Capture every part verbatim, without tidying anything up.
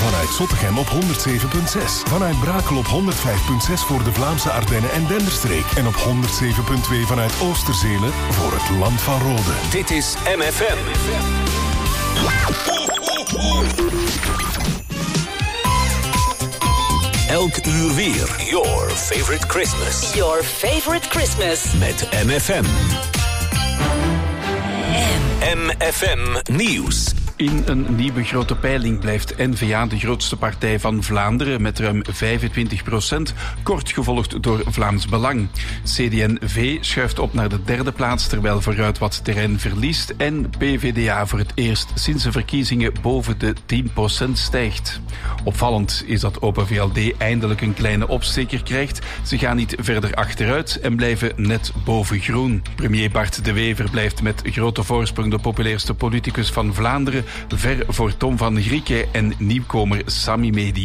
Vanuit Zottegem op honderd zeven komma zes. Vanuit Brakel op honderd vijf komma zes voor de Vlaamse Ardennen en Denderstreek. En op honderd zeven komma twee vanuit Oosterzelen voor het Land van Rode. Dit is M F M. Elk uur weer. Your favorite Christmas. Your favorite Christmas. Met M F M. M F M Nieuws. In een nieuwe grote peiling blijft N V A de grootste partij van Vlaanderen met ruim vijfentwintig procent, kort gevolgd door Vlaams Belang. C D en V schuift op naar de derde plaats, terwijl Vooruit wat terrein verliest en P V D A voor het eerst sinds de verkiezingen boven de tien procent stijgt. Opvallend is dat Open V L D eindelijk een kleine opsteker krijgt. Ze gaan niet verder achteruit en blijven net boven groen. Premier Bart De Wever blijft met grote voorsprong de populairste politicus van Vlaanderen, ver voor Tom van Grieken en nieuwkomer Sami Medi.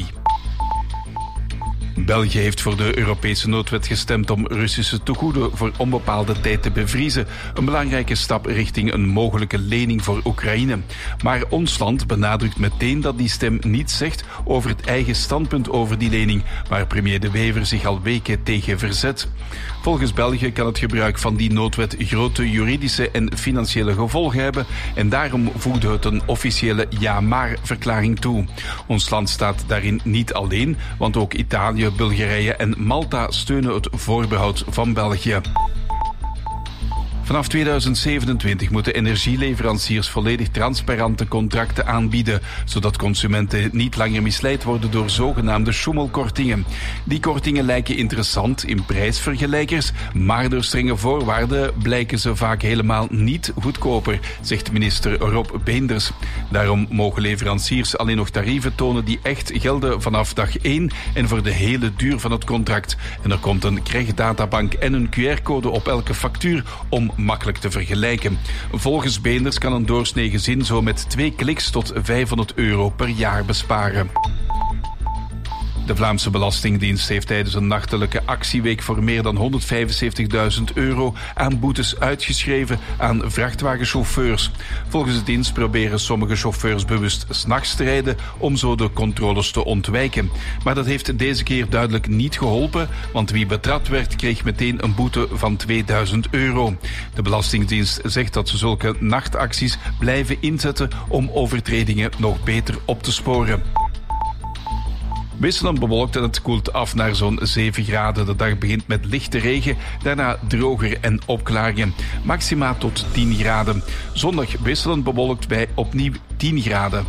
België heeft voor de Europese noodwet gestemd om Russische tegoeden voor onbepaalde tijd te bevriezen. Een belangrijke stap richting een mogelijke lening voor Oekraïne. Maar ons land benadrukt meteen dat die stem niets zegt over het eigen standpunt over die lening, waar premier De Wever zich al weken tegen verzet. Volgens België kan het gebruik van die noodwet grote juridische en financiële gevolgen hebben en daarom voegde het een officiële ja-maar-verklaring toe. Ons land staat daarin niet alleen, want ook Italië, Bulgarije en Malta steunen het voorbehoud van België. Vanaf tweeduizend zevenentwintig moeten energieleveranciers volledig transparante contracten aanbieden, zodat consumenten niet langer misleid worden door zogenaamde schoemelkortingen. Die kortingen lijken interessant in prijsvergelijkers, maar door strenge voorwaarden blijken ze vaak helemaal niet goedkoper, zegt minister Rob Beenders. Daarom mogen leveranciers alleen nog tarieven tonen die echt gelden vanaf dag één en voor de hele duur van het contract. En er komt een krijgdatabank en een Q R-code op elke factuur om makkelijk te vergelijken. Volgens Beenders kan een doorsnee gezin zo met twee kliks tot vijfhonderd euro per jaar besparen. De Vlaamse Belastingdienst heeft tijdens een nachtelijke actieweek voor meer dan honderdvijfenzeventigduizend euro aan boetes uitgeschreven aan vrachtwagenchauffeurs. Volgens de dienst proberen sommige chauffeurs bewust 's nachts te rijden om zo de controles te ontwijken. Maar dat heeft deze keer duidelijk niet geholpen, want wie betrapt werd kreeg meteen een boete van tweeduizend euro. De Belastingdienst zegt dat ze zulke nachtacties blijven inzetten om overtredingen nog beter op te sporen. Wisselend bewolkt en het koelt af naar zo'n zeven graden. De dag begint met lichte regen, daarna droger en opklaringen. Maxima tot tien graden. Zondag wisselend bewolkt bij opnieuw tien graden.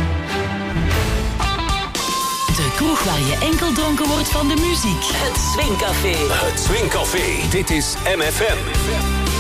De kroeg waar je enkel dronken wordt van de muziek. Het Swingcafé. Het Swingcafé. Dit is M F M.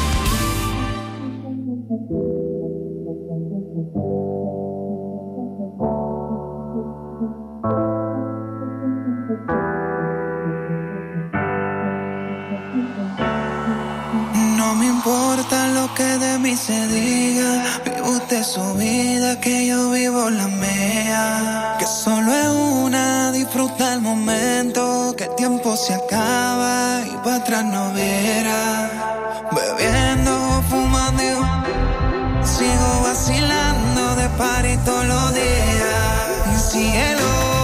Se diga, vive usted su vida, que yo vivo la mía. Que solo es una, disfruta el momento, que el tiempo se acaba y para atrás no verá. Bebiendo, fumando, sigo vacilando de party todos los días. Y cielo.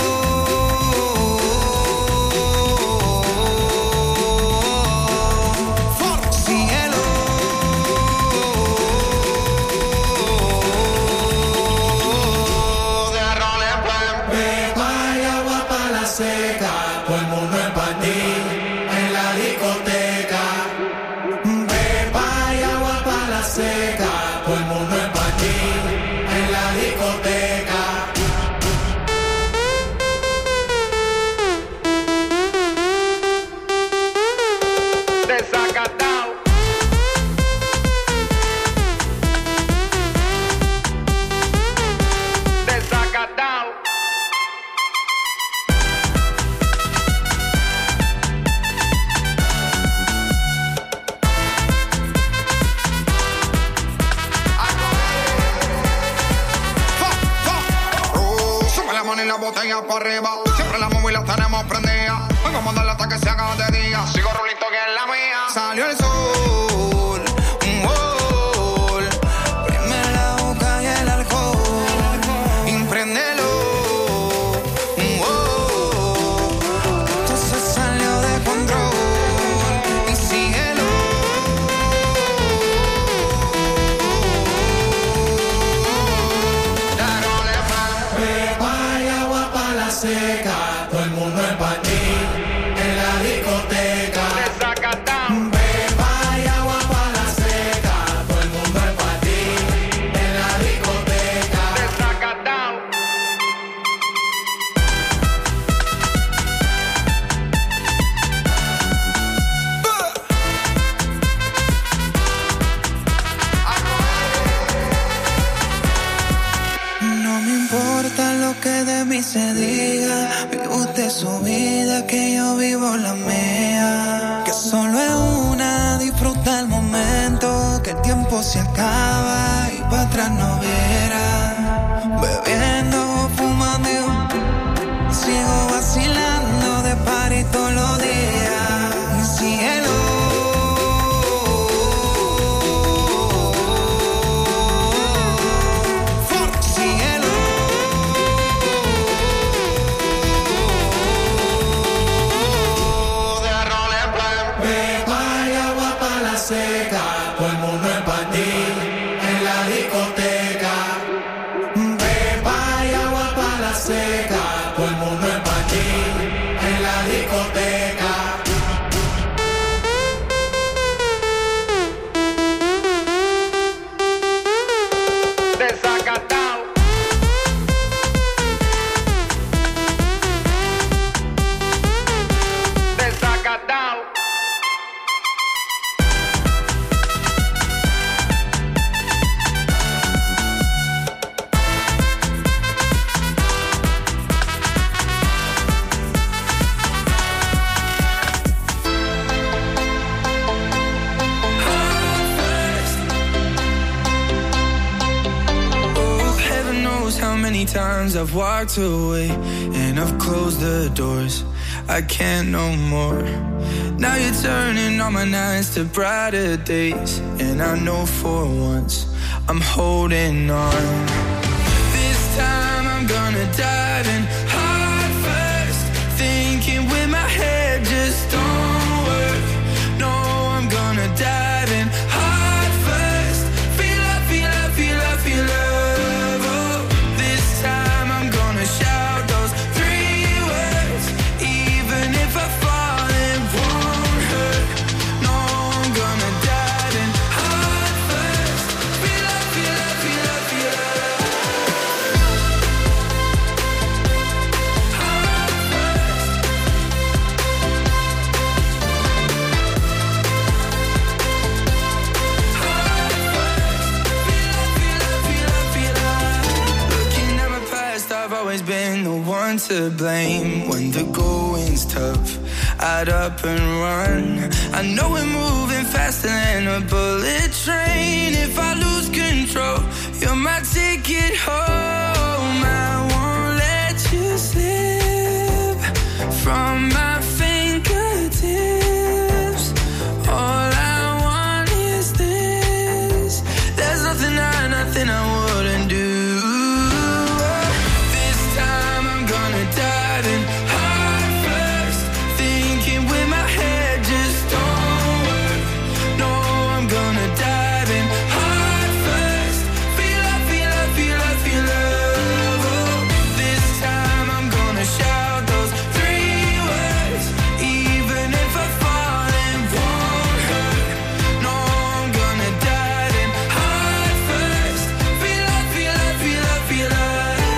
Para arriba, siempre la móvil la tenemos prendida. Vengo a mandarla hasta que se haga de día. Sigo rulito que es la mía. Salió el sol, un gol. Prende la boca y el alcohol. Impréndelo, seca, todo el mundo en patín, en la discoteca. Beba y agua pa' la seca, todo el mundo en patín, en la discoteca. No me importa lo que de mí se diga, vive usted su vida, que yo vivo la mía. Que solo es una, disfruta el momento, que el tiempo se acaba y para atrás no verá. Bebiendo, fumando, sigo vacilando de party todos los días. Cielo. Seca, todo el mundo en patín, en la discoteca. Beba y agua pa' la seca, todo el mundo en patín, en la discoteca. Desacatao. Desacatao. Many times I've walked away and I've closed the doors. I can't no more. Now you're turning all my nights to brighter days, and I know for once I'm holding on. This time I'm gonna dive in heart first, thinking with my head just don't work. No, I'm gonna dive in heart first. Feel up, feel up, feel up, feel up. Shout those three words, even if I fall, it won't hurt. No, I'm gonna dive in heart first. Feel up, feel up, feel up, feel up. Heart first. Heart first. Feel up, feel up, feel up, feel up. Looking at my past, I've always been the one to blame. When the going's tough, I'd up and run. I know we're moving faster than a bullet train. If I lose control, you're my ticket home. I won't let you slip from my fingertips. All I want is this. There's nothing I, nothing I wouldn't do. Dive in heart first, thinking with my head just don't work. No, I'm gonna dive in heart first. Feel up, feel up, feel up, feel up. Oh, this time I'm gonna shout those three words, even if I fall, it won't hurt. No, I'm gonna dive in heart first. Feel up, feel up, feel up, feel up.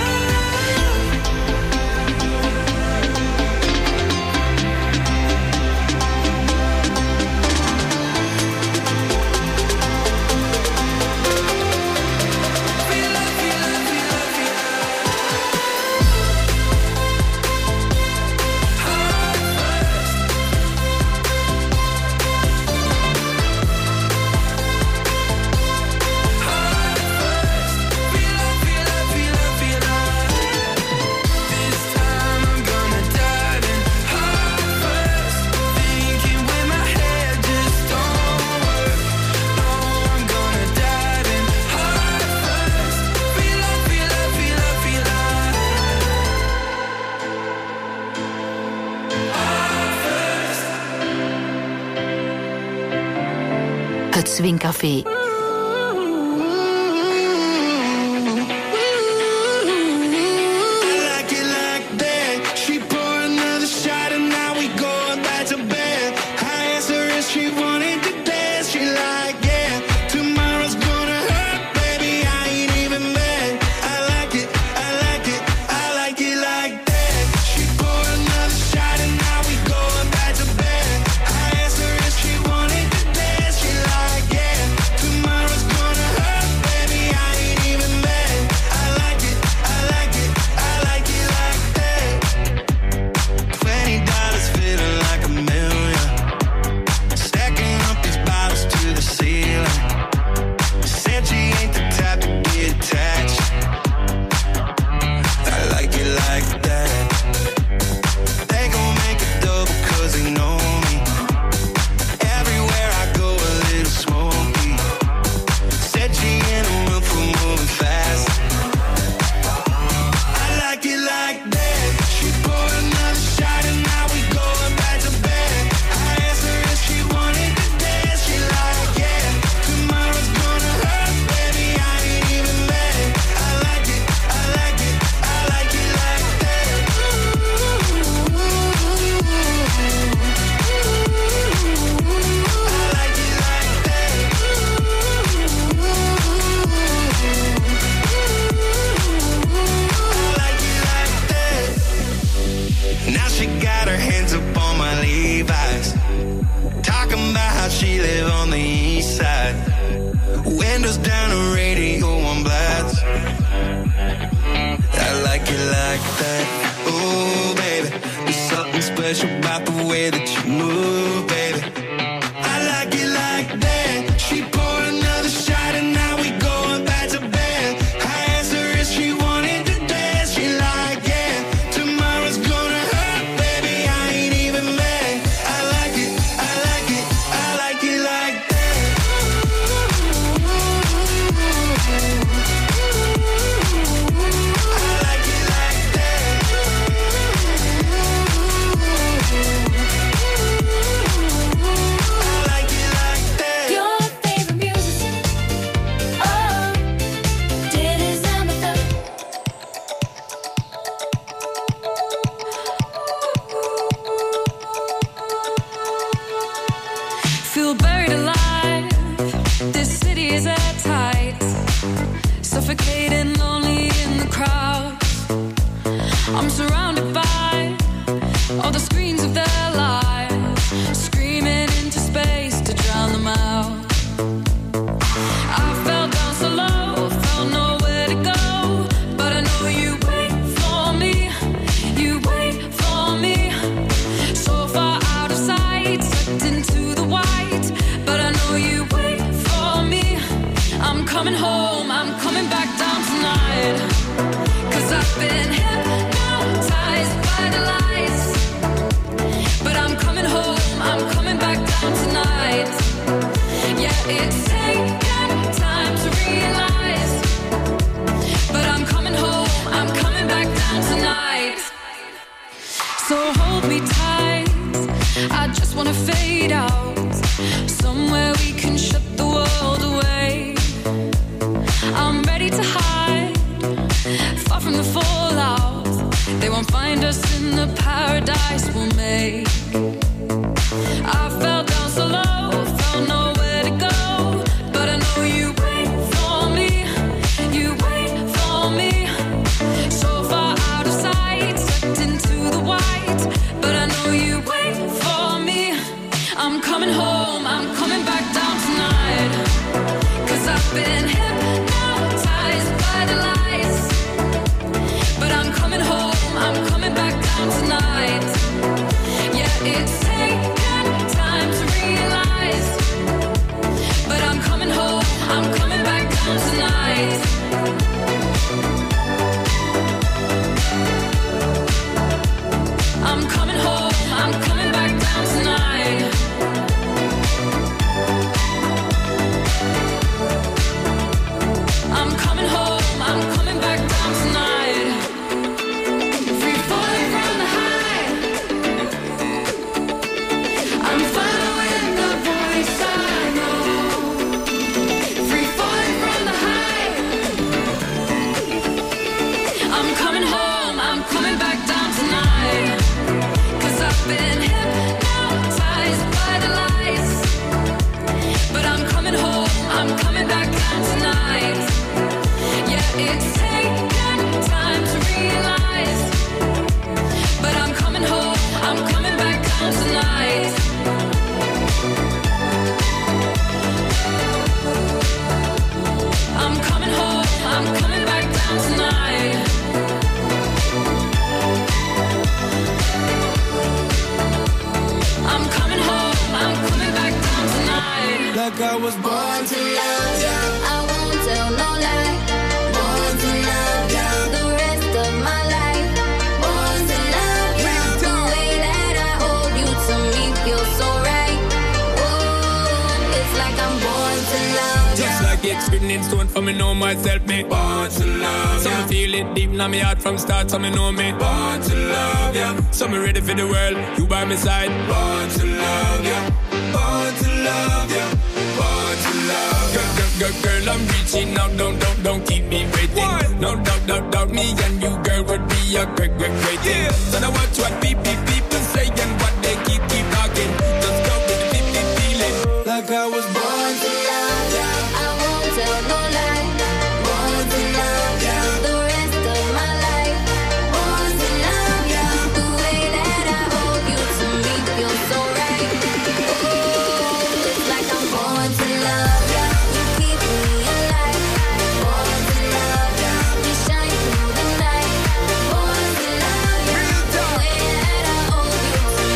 Het Swingcafé. like it like that. special about the way that you move, baby. I like it like that. She poured another shot and now we going back to bed. I asked her if she wanted to dance. She like, yeah, tomorrow's gonna hurt, baby, I ain't even mad. I like it, I like it, I like it like that. I like it like that. I like it like that. Your favorite music, oh, dit is aan de top. Feel buried alive. This city is at tight. Suffocating, lonely in the crowd. I'm surrounded by all the screens of their lives, screaming into space to drown them out. I fell down so low, felt nowhere to go, but I know you wait for me, you wait for me. So far out of sight, sucked into the white, but I know you wait for me. I'm coming home, I'm coming back down tonight, 'cause I've been hypnotized by the lights. But I'm coming home, I'm coming back down tonight. Yeah, it's taken time to realize, but I'm coming home, I'm coming back down tonight. So hold me tight, I just wanna fade out, somewhere we can shut the world away. I'm ready to hide, far from the fallout. They won't find us in the paradise we'll make. I fell down so low, felt nowhere to go, but I know you wait for me, you wait for me. So far out of sight, sucked into the white, but I know you wait for me. I'm coming home, I'm coming back down tonight, 'cause I've been hypnotized by the lights. But I'm coming home, I'm coming back down tonight. Yeah, it's taken time to realize, but I'm coming home, I'm coming back down tonight. I'm coming home, I'm coming back down tonight. I'm coming home, I'm coming back down tonight. Free falling from the high, I'm following the voice I know. Free falling from the high, I'm coming home, I'm coming back down tonight, 'cause I've been hypnotized by the lights. But I'm coming home, I'm coming back down tonight. Yeah, it's taken time to realize, but I'm coming home, I'm coming back down tonight. I'm coming home, I'm coming back down tonight. I'm coming home, I'm coming back down tonight. Like I was born to love ya. I won't tell no lie. Born to love ya. The rest of my life, born to love you. The way that I hold you to me feels so right. Oh, it's like I'm born to love you. Just like it's written in stone for me know myself, me Born to love so ya. me feel it deep in my heart from start, so me know me Born to love ya. so me ready for the world, you by my side. Born to love ya. Born to love ya. Born to love ya. Girl, girl, girl, girl, I'm reaching out, don't, don't, don't keep me waiting. No doubt, doubt, doubt, me and you, girl, would be a great, great, great thing. So now watch what people, people say and what they keep, keep talking. Just go with the fifty feeling. Like I was born to love ya. I won't tell no lie. Born to love ya. The rest of my life, born to love you. The way that I hold you to me feels so right. Oh, it's like I'm born to love you. You keep me alive. Born to love you. You shine through the night. Born to love you. The way that I hold you to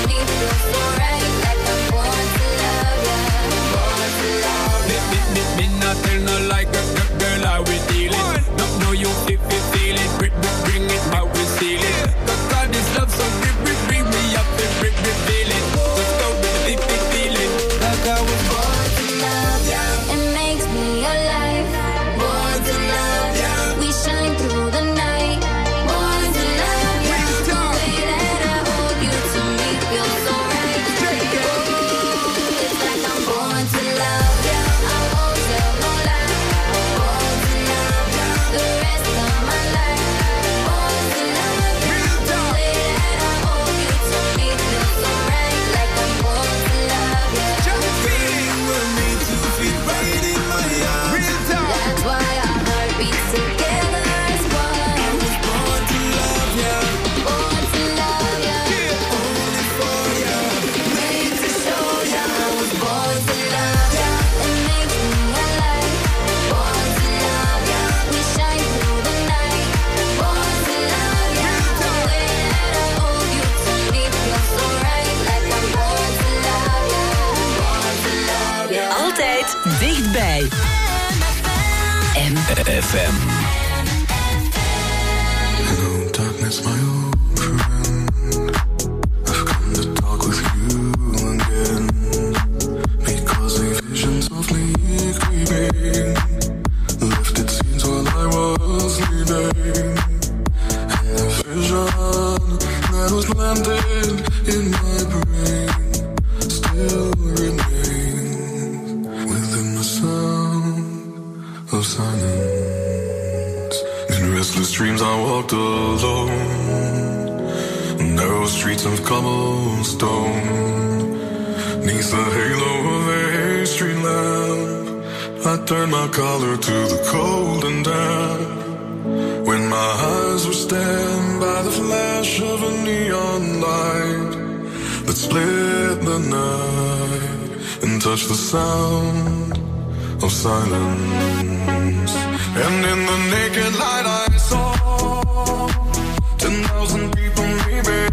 Dichtbij. M F M. Hello, darkness, my old friend. I've come to talk with you again. Because a vision softly creeping left its scenes while I was sleeping. And the vision that was planted in my brain still remains within the sound of silence. In restless dreams I walked alone, narrow streets of cobblestone. Neath the halo of a street lamp, I turned my collar to the cold and damp. When my eyes were stabbed by the flash of a neon light that split the night and touched the sound of silence. And in the naked light I saw ten thousand people maybe,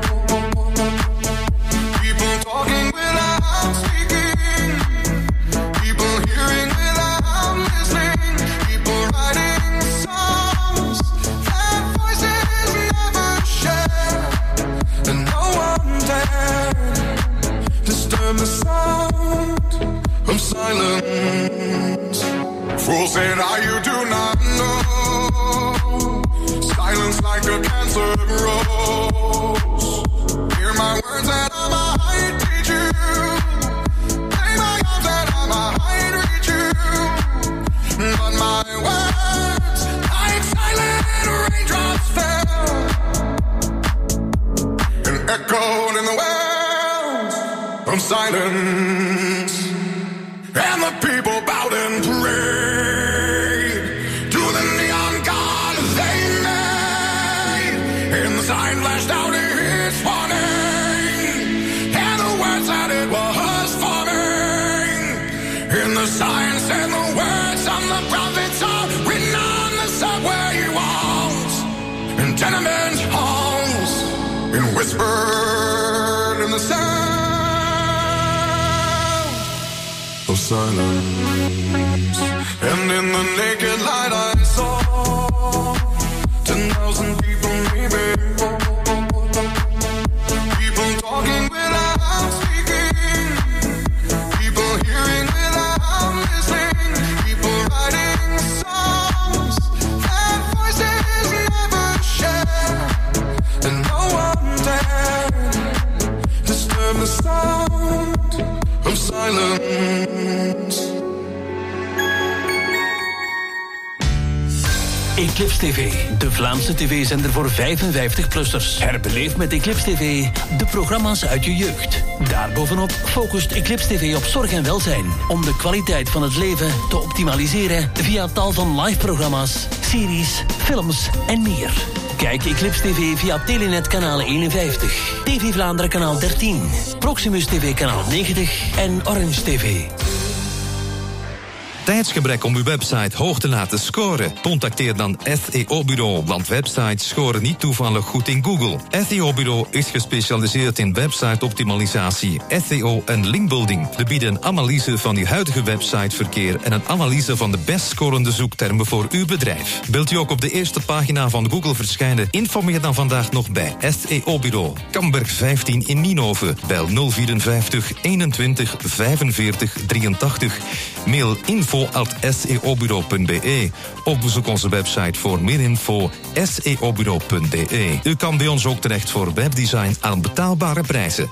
people talking without speaking, people hearing without listening, people writing songs that voices never share, and no one dared disturb the sound of silence. Fools said, "Ah, you do not know. Silence like a cancer grows. Hear my words that I might teach you. Play my arms that I might reach you. But my words, like silent raindrops, fell and echoed in the wells of silence. And the people bowed and prayed to the neon god they made. And the sign flashed out its warning, and the words that it was forming. And the sign said the words of the prophets are written on the subway walls and tenement halls, and whispered in the sound of silence. And in the naked light I saw ten thousand people maybe, people talking without speaking, people hearing without listening, people writing songs that voices never share, and no one dared disturb the sound of silence. Eclipse T V, de Vlaamse tv-zender voor vijfenvijftig-plussers. Herbeleef met Eclipse T V de programma's uit je jeugd. Daarbovenop focust Eclipse T V op zorg en welzijn, om de kwaliteit van het leven te optimaliseren via tal van live-programma's, series, films en meer. Kijk Eclipse T V via Telenet kanaal eenenvijftig, T V Vlaanderen kanaal dertien, Proximus T V kanaal negentig en Orange T V. Tijdsgebrek om uw website hoog te laten scoren? Contacteer dan S E O-bureau, want websites scoren niet toevallig goed in Google. S E O-bureau is gespecialiseerd in website-optimalisatie, S E O en linkbuilding. We bieden een analyse van uw huidige websiteverkeer en een analyse van de best scorende zoektermen voor uw bedrijf. Wilt u ook op de eerste pagina van Google verschijnen? Informeer dan vandaag nog bij S E O-bureau. Kamberg vijftien in Nienhoven. Bel nul vierenvijftig eenentwintig vijfenveertig drieëntachtig. Mail info at s e o bureau punt b e of bezoek onze website voor meer info s e o bureau punt b e. U kan bij ons ook terecht voor webdesign aan betaalbare prijzen.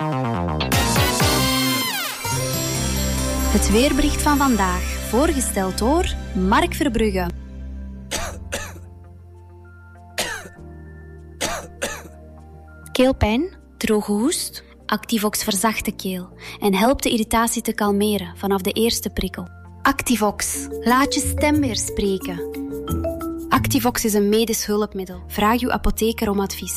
Het weerbericht van vandaag, voorgesteld door Mark Verbrugge. Keelpijn, droge hoest? Activox verzacht de keel en helpt de irritatie te kalmeren vanaf de eerste prikkel. Activox, laat je stem weer spreken. Activox is een medisch hulpmiddel. Vraag uw apotheker om advies.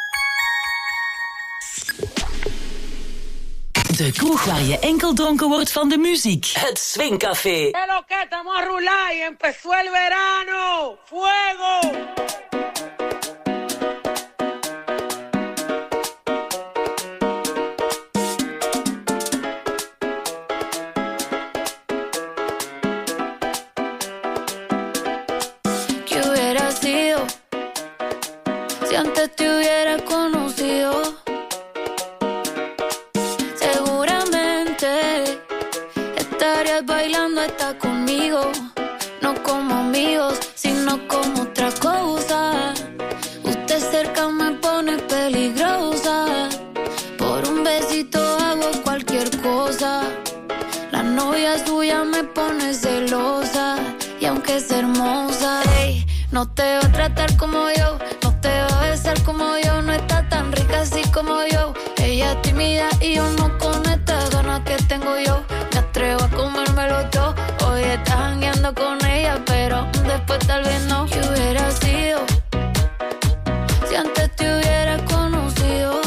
De kroeg waar je enkel dronken wordt van de muziek. Het Swingcafé. Hello, que estamos a rular y empezó el verano. ¡Fuego! está conmigo. No como amigos, sino como otra cosa. Usted cerca me pone peligrosa. Por un besito hago cualquier cosa. La novia suya me pone celosa. Y aunque es hermosa, ey, no te va a tratar como yo, no te va a besar como yo. No está tan rica así como yo. Ella es tímida y yo no con estas ganas que tengo yo. Me atrevo a comérmelo todo. Hoy estás jangueando con ella, pero después tal vez no. ¿Qué hubiera sido si antes te hubiera conocido?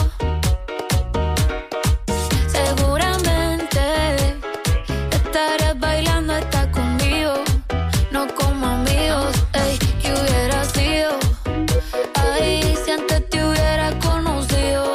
Seguramente estarías bailando hasta conmigo. No como amigos, ey, ¿qué hubiera sido? Ay, si antes te hubiera conocido.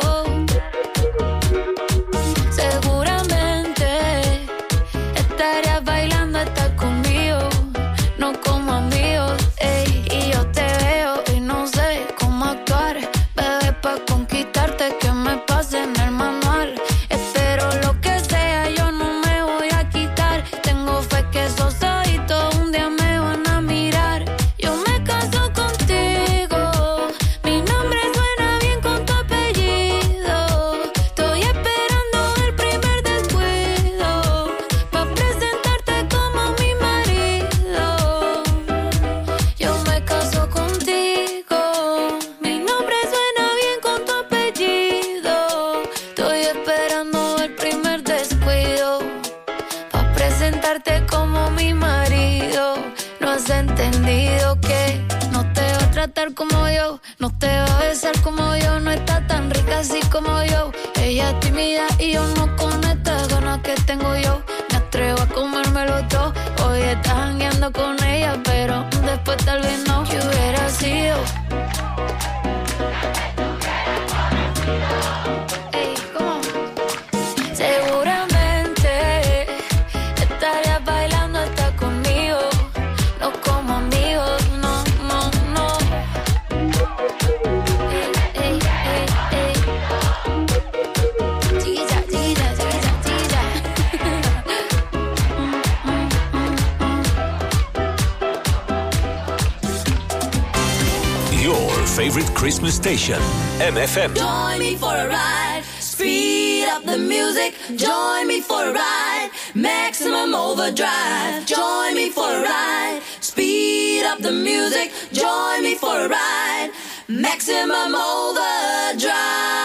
Seguramente estarías bailando hasta conmigo. No como amigos, ey, y yo te veo y no sé cómo actuar. Bebé, pa' conquistarte que me pase en el manual. Espero lo que sea, yo no me voy a quitar. Tengo fe que esos ojitos un día me van a mirar. Yo me caso contigo, mi nombre suena bien con tu apellido. Estoy esperando el primer descuido pa' presentarte como mi marido. Yo me caso contigo, mi nombre suena bien con tu apellido. Estoy esperando el primer descuido pa' presentarte como mi marido. No has entendido que no te va a tratar como yo, no te va a besar como yo. No está tan rica así como yo. Ella es tímida y yo no con estas ganas que tengo yo. Me atrevo a comérmelo todo. Hoy estás jangueando con ella, pero después tal vez no. ¿Qué hubiera sido? Ey, ¿cómo? Seguramente estarías bailando hasta conmigo. No como amigos, no, no, no. Ey, ey, ey, ey. Chiquilla, chiquilla, chiquilla, chiquilla. Your favorite Christmas station, M F M. Join me for a ride. Speed up the music. Join me for a ride. Maximum overdrive. Join me for a ride. Speed up the music. Join me for a ride. Maximum overdrive.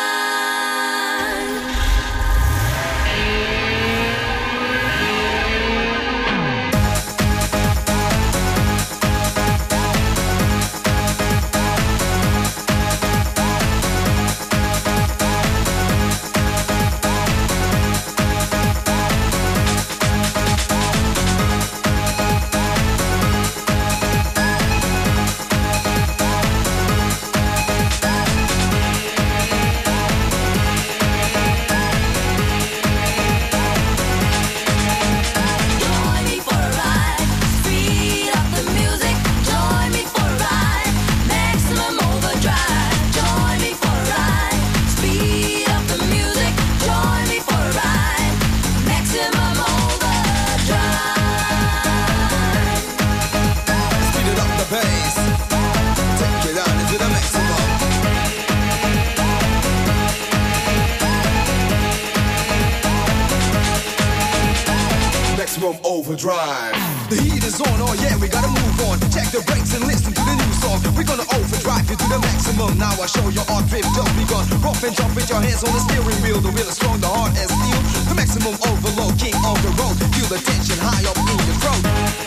Overdrive. The heat is on, oh yeah, we gotta move on. Check the brakes and listen to the new song. We're gonna overdrive you to the maximum. Now I show you our drift just begun. Rough and jump with your hands on the steering wheel. The wheel is strong, the heart as steel. The maximum overload, king on the road. Feel the tension high up in your throat.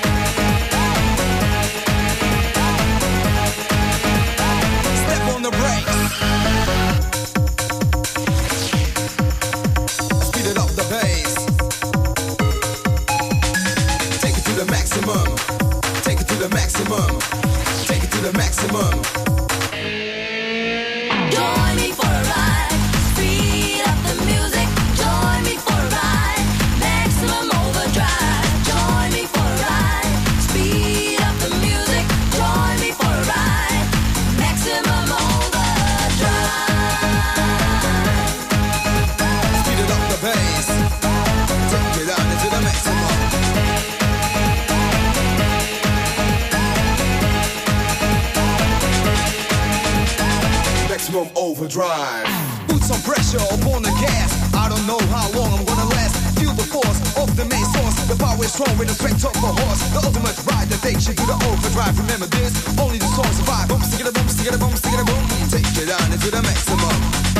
Step on the brakes. Speed it up the pace. Maximum. Take it to the maximum. Take it to the maximum. Join me for a ride. Speed up the music. Join me for a ride. Maximum overdrive. Join overdrive. Put some pressure upon the gas. I don't know how long I'm gonna last. Feel the force of the main source. The power is strong with the strength of a horse. The ultimate ride that takes you to the overdrive. Remember this, only the strong survive. Boom, stick it a boom, stick it a boom, stick it a boom. Take it down into the maximum.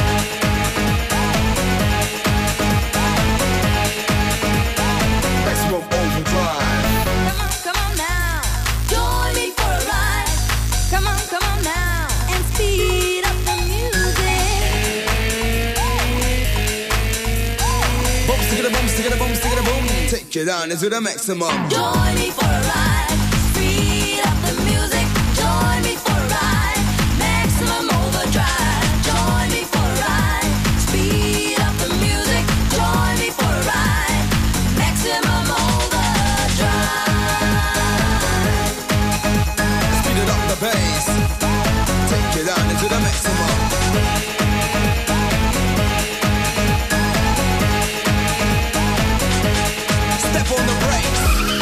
Maximum overdrive. Come on now, join me for a ride. Come on, come on now, and speed up the music. Boom, stick it a boom, stick it a boom, stick it a boom. Take it down into the maximum. Join me for a ride. Speed up the music. Join me for a ride. Maximum overdrive. Join me for a ride. Speed up the music. Join me for a ride. Maximum overdrive. Speed it up the bass. Take it down into the maximum. Step on the brakes.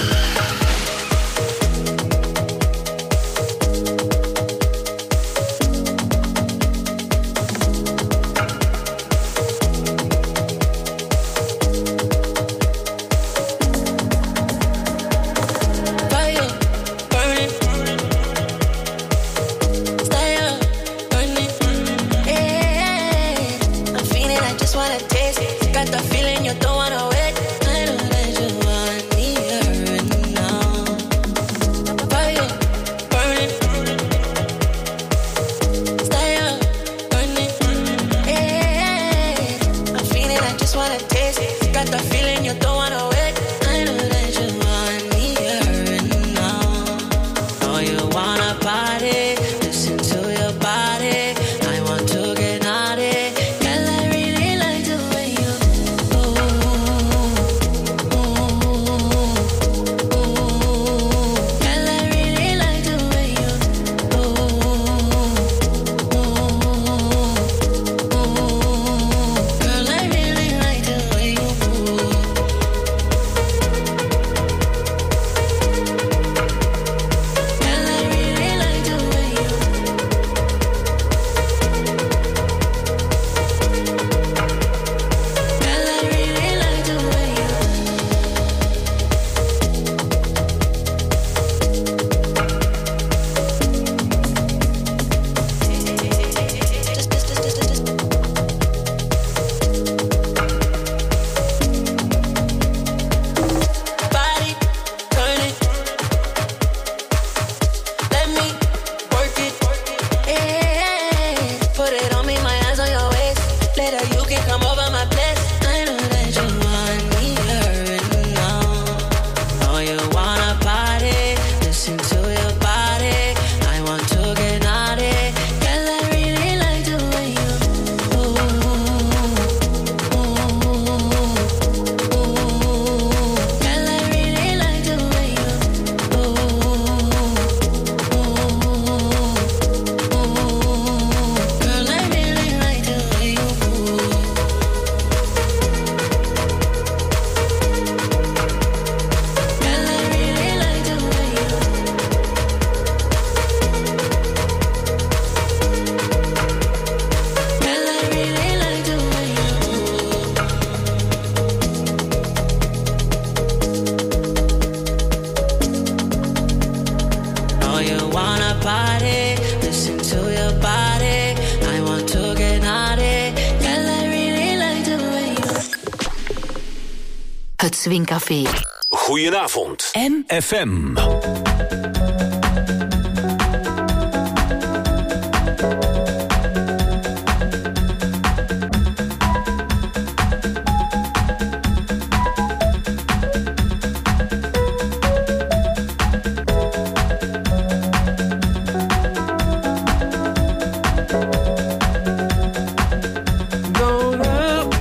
Fire, burning. Stay up, burning. Yeah, I'm feeling, I just wanna taste. Got the feeling you don't wanna wait. I know that you want me here now. Fire, burning. Stay up, burning. Yeah, I'm feeling, I just wanna taste. Got the feeling you don't wanna wait. I know that you want me here now. Oh, you wanna party? Listen to your body. I want to get naughty. Girl, I really like the way you Girl, I really like the way you Girl, I really like the way you Girl, I really like the way you Girl, I really like the way you Body, turn it. Let me work it. Yeah, put it on me, my hands on your waist. Later you can come over my place. I know that you want me here now. Oh, you wanna party? Listen to your body. I want to get naughty. Girl, I really like the way you Girl, I really like the way you Girl, I really like the way you Girl, I really like the way you Girl, I really like the way you Oh, you wanna party? Listen to your body. I want to get naughty. Girl, I really like the way you Het Swingcafé. Goedenavond. M F M. Go up,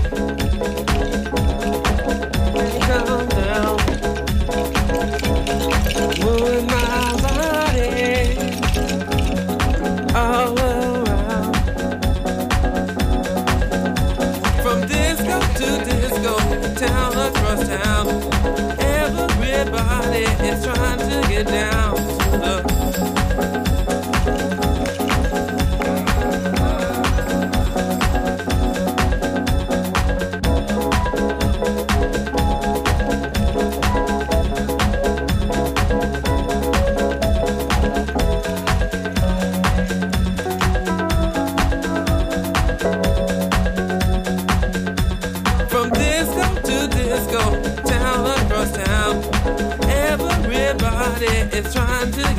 come down, moving my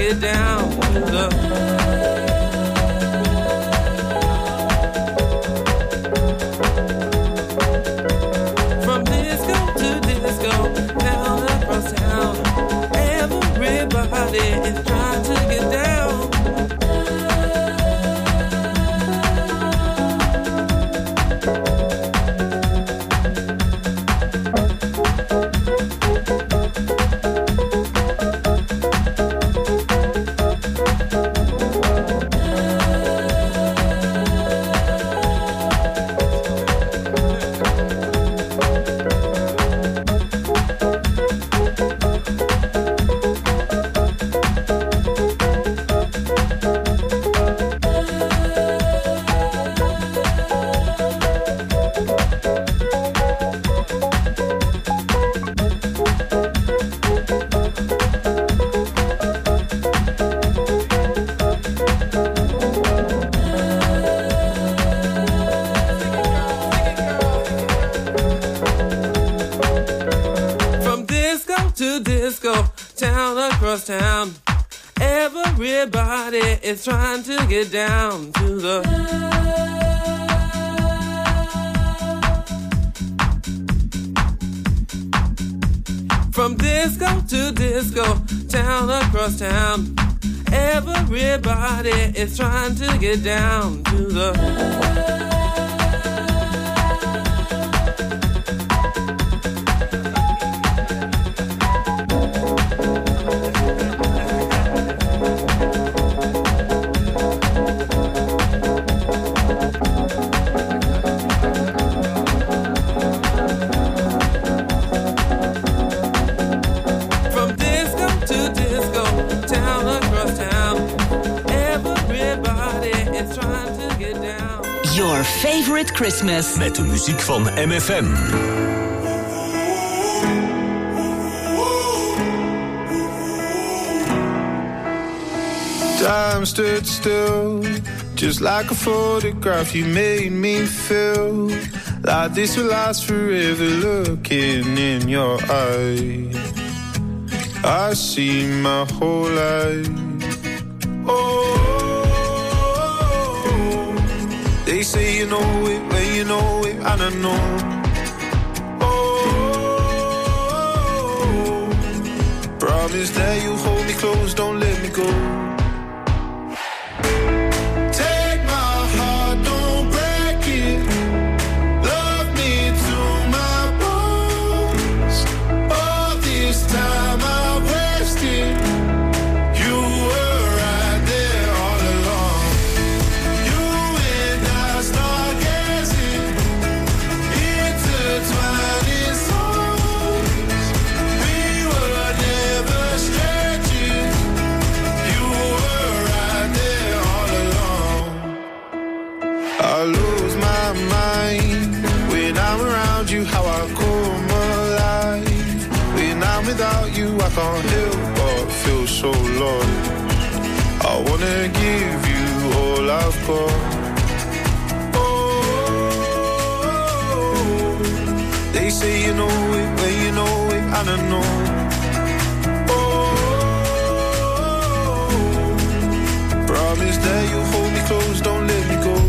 get down to the. Everybody is trying to get down. Town. Everybody is trying to get down to the. From disco to disco, town across town. Everybody is trying to get down to the. Your Favorite Christmas. Met de muziek van M F M. Time stood still, just like a photograph. You made me feel like this will last forever. Looking in your eyes, I see my whole life. Oh, they say you know it when you know it, and I know. Oh, promise that you hold me close, don't let me go. I can't help but feel so lost. I wanna give you all I've got. Oh, they say you know it when you know it, and I know. Oh, promise that you hold me close, don't let me go.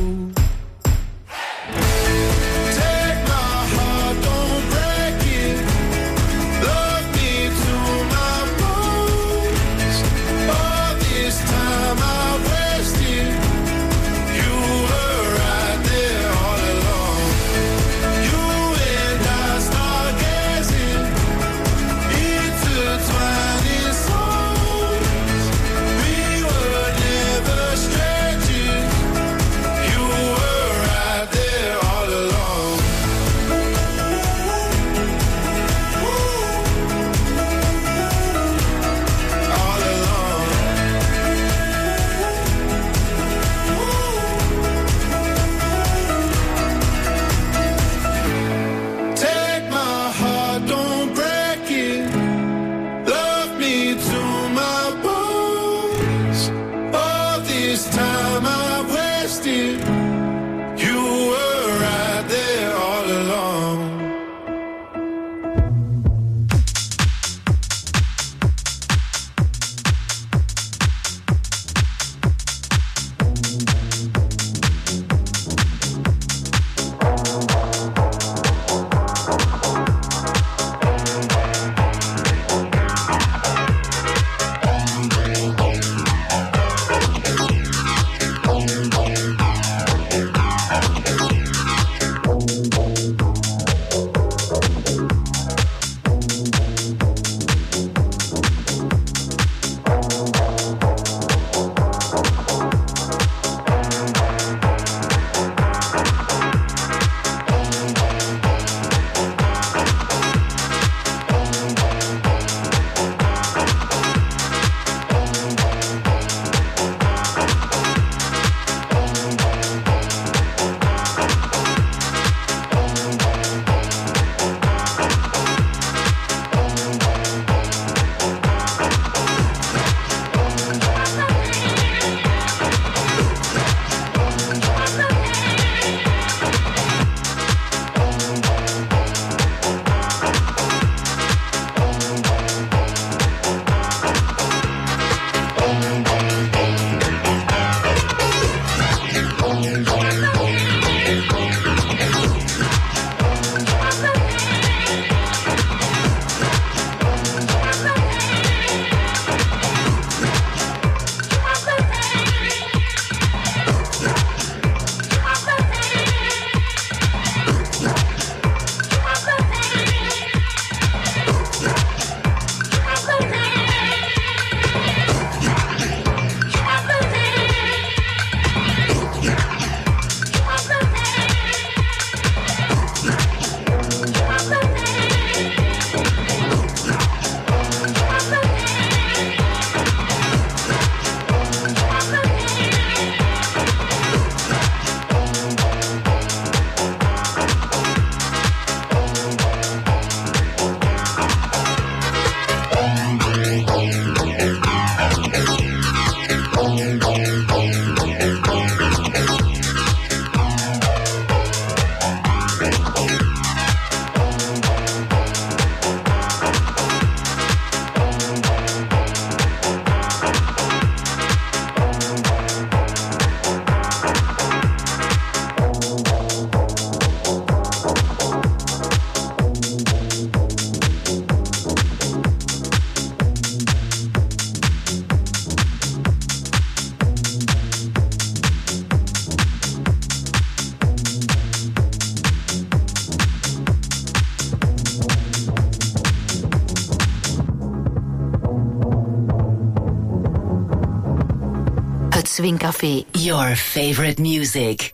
Swing Café. Your favorite music.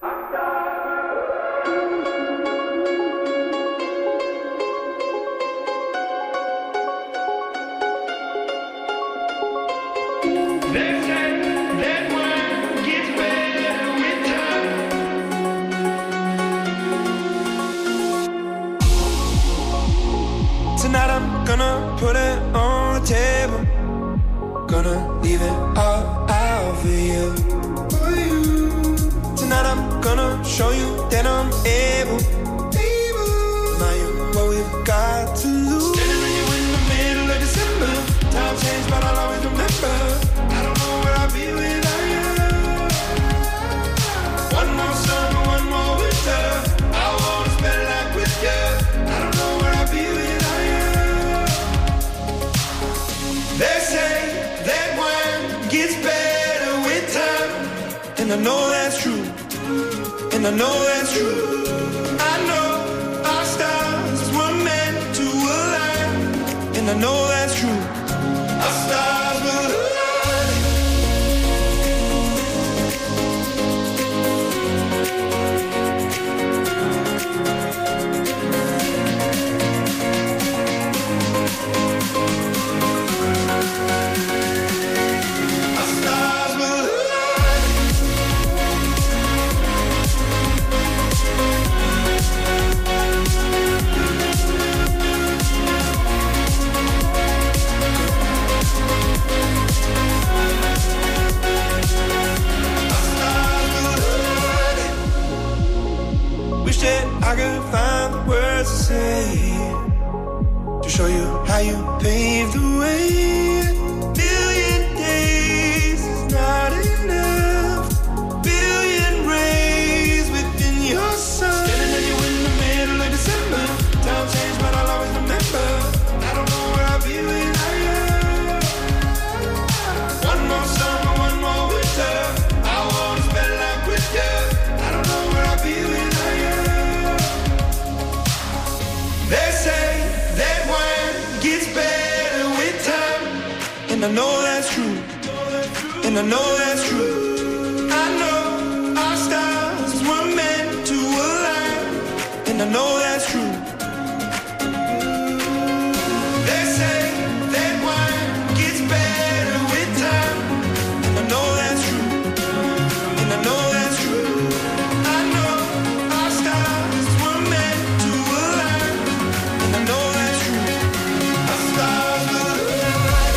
Tonight I'm gonna put it on the table. Gonna leave it all out for you. Tonight I'm gonna show you that I'm able. Now you're what we've got to lose. Standing with you in the middle of December. Time changed, but I'll always remember. I don't know where I'll be without you. One more summer, one more winter. I wanna spend life with you. I don't know where I'll be without you. They say that wine gets better with time, and I know that's true, and I know that's true. I know our stars were meant to align, and I know that's true. Our stars will align. Wish that I could find the words to say to show you how you paved the way. Billion days is not enough. Billion rays within your sun. Standing at you in the middle of December. Time changed, but I'll always remember. I don't know where I'll be without you. One more summer, one more winter. I wanna spend life with you. I don't know where I'll be without you. They say that wine gets better with time, and I know that's true, and I know that's true. I know our stars were meant to align, and I know that's true. They say that wine gets better with time, and I know that's true, and I know that's true. I know our stars were meant to align, and I know that's true. Our stars will align.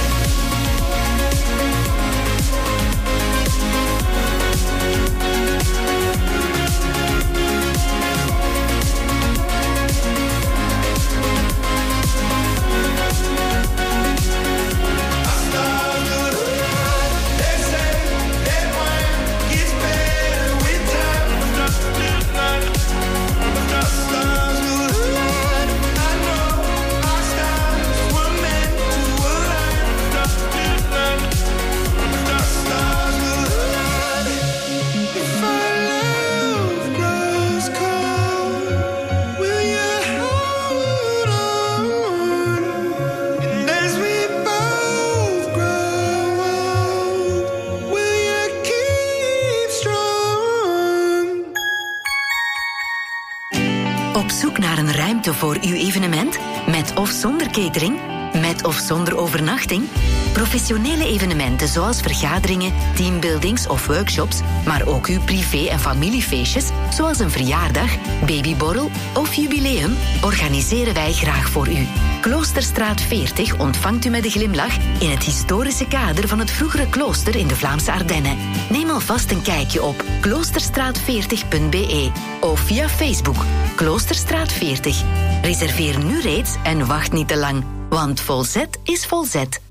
Op zoek naar een ruimte voor uw evenement? Met of zonder catering? Met of zonder overnachting? Professionele evenementen zoals vergaderingen, teambuildings of workshops, maar ook uw privé- en familiefeestjes, zoals een verjaardag, babyborrel of jubileum, organiseren wij graag voor u. Kloosterstraat veertig ontvangt u met een glimlach in het historische kader van het vroegere klooster in de Vlaamse Ardennen. Neem alvast een kijkje op kloosterstraat veertig punt b e of via Facebook Kloosterstraat veertig. Reserveer nu reeds en wacht niet te lang, want Volzet is Volzet.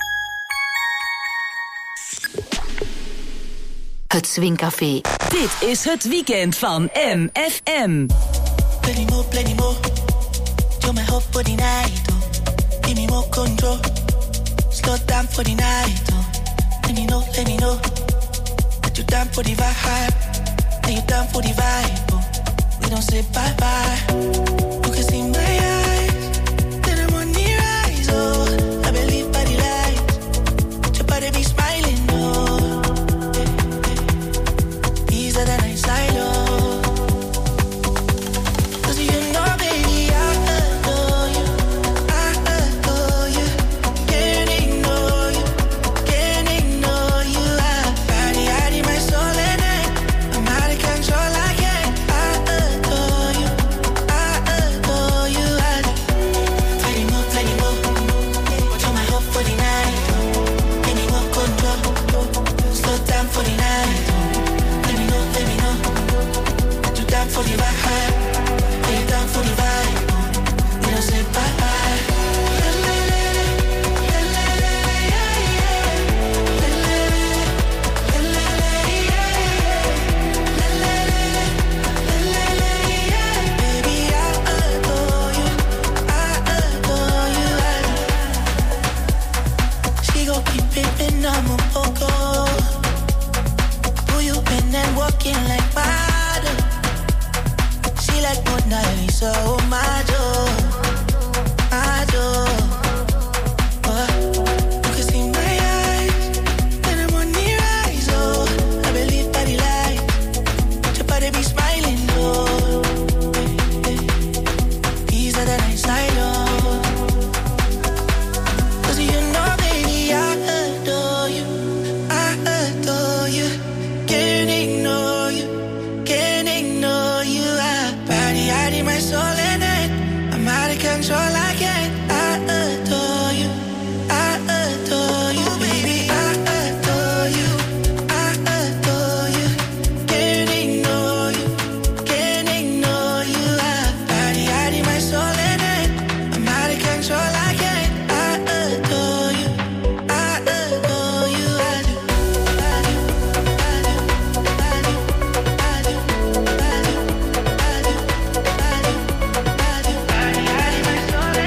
Het Swingcafé. Dit is het weekend van M F M. Plenty more, plenty more. You're my hope for the night. Oh. Give me more control. Slow down for the night. Oh. Let me know, let me know. That you're down for the vibe. That you're down for the vibe. Oh. We don't say bye bye. You can see my eyes. Then I'm on the rise. Oh, I believe by the light. Your body be smiling. Oh. Mona Lisa, oh my door, my door. Oh, you can see my eyes when I'm on the rise. Oh, I believe that he lies. Your body be smiling, oh. He's at the night side, oh. Cause you know, baby, I adore you. I adore you. Can't ignore you. Can't ignore you. I body, I need my soul in it. I'm out of control, I can't. I adore you. I adore you, baby. I adore you. I adore you. Can't ignore you. Can't ignore you. I body, I need my soul in it. I'm out of control, I can't. I adore you. I adore you. I do. I do. I do. I do. I do. I do. I do. I do. I do. Body, I need my soul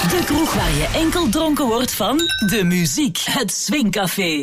De kroeg waar je enkel dronken wordt van de muziek. Het Swingcafé.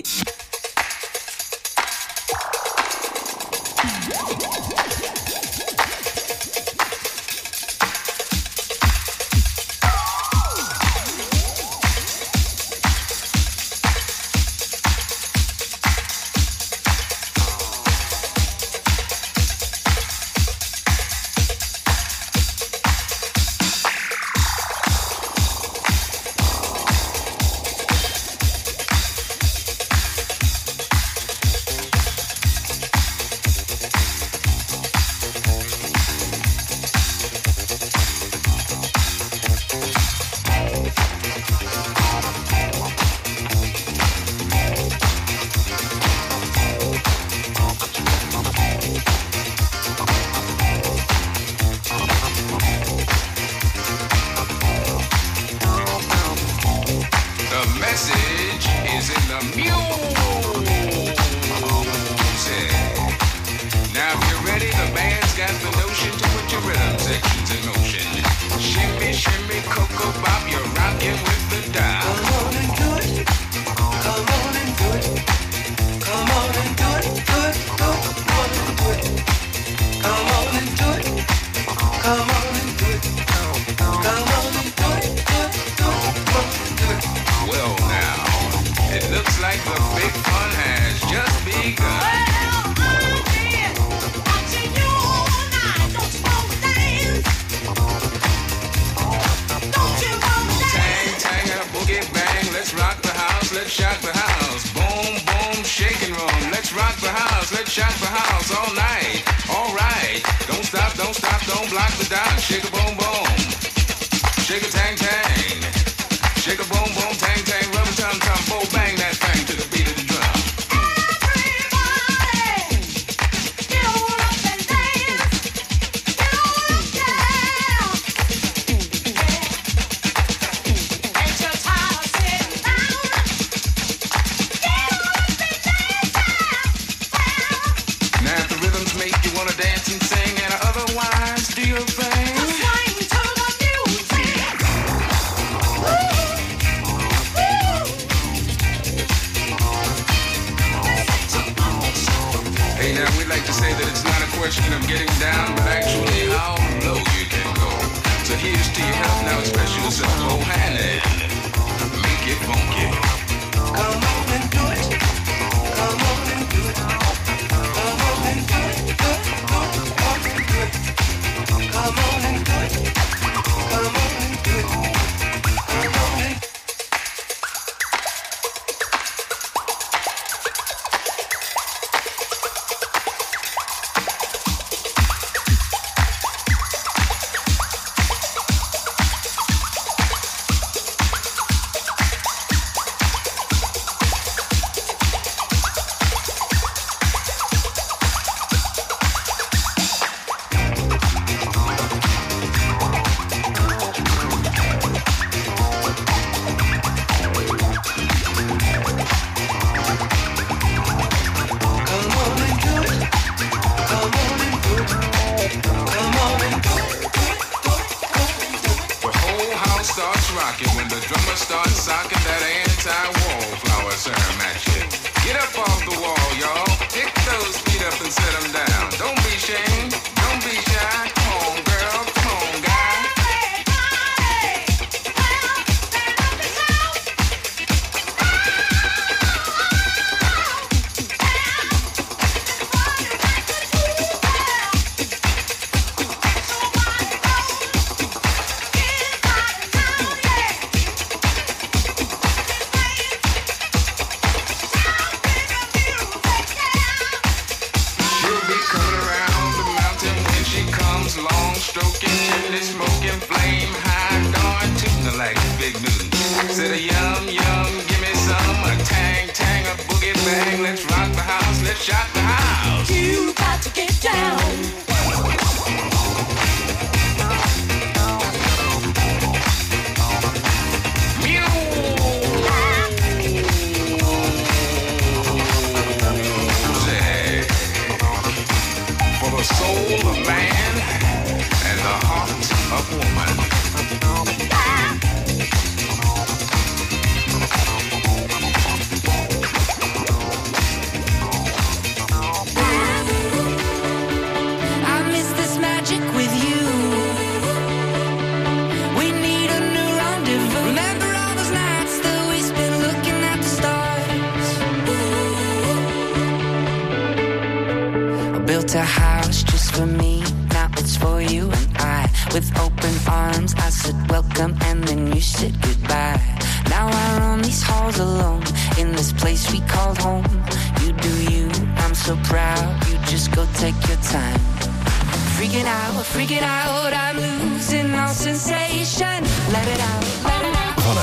for me, now it's for you and I. With open arms, I said welcome and then you said goodbye. Now I roam these halls alone, in this place we called home. You do you, I'm so proud, you just go take your time. Freaking out, freaking out, I'm losing all sensation. Let it out, let it out.